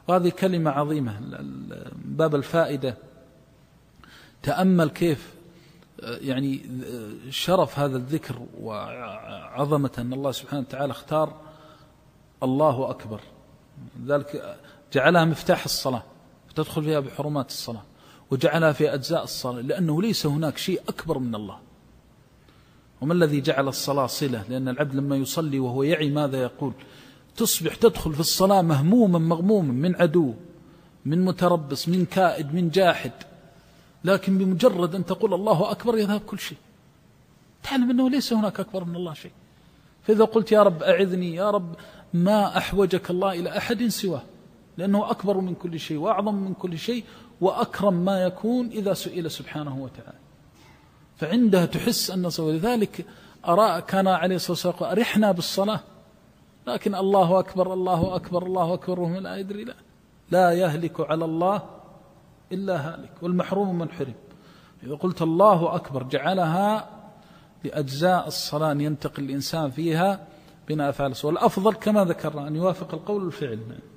وهذه كلمة عظيمة باب الفائدة. تأمل كيف يعني شرف هذا الذكر وعظمة أن الله سبحانه وتعالى اختار الله أكبر، ذلك جعلها مفتاح الصلاة فتدخل فيها بحرمات الصلاة، وجعلها في أجزاء الصلاة، لأنه ليس هناك شيء أكبر من الله. وما الذي جعل الصلاة صلة؟ لأن العبد لما يصلي وهو يعي ماذا يقول، تصبح تدخل في الصلاة مهموما مغموما من عدو، من متربص، من كائد، من جاحد، لكن بمجرد أن تقول الله أكبر يذهب كل شيء، تعلم أنه ليس هناك أكبر من الله شيء. فإذا قلت يا رب أعذني، يا رب ما أحوجك الله إلى أحد سواه، لأنه أكبر من كل شيء وأعظم من كل شيء وأكرم ما يكون إذا سئل سبحانه وتعالى. فعندها تحس أن لذلك كان عليه الصلاة والسلام أرحنا بالصلاة، لكن الله أكبر الله أكبر الله أكبر وهم لا يدري، لا يهلك على الله إلا هالك، والمحروم من حرم. إذا قلت الله أكبر جعلها لأجزاء الصلاة ينتقل الإنسان فيها بين أفعال الصلاة، والأفضل كما ذكرنا أن يوافق القول والفعل.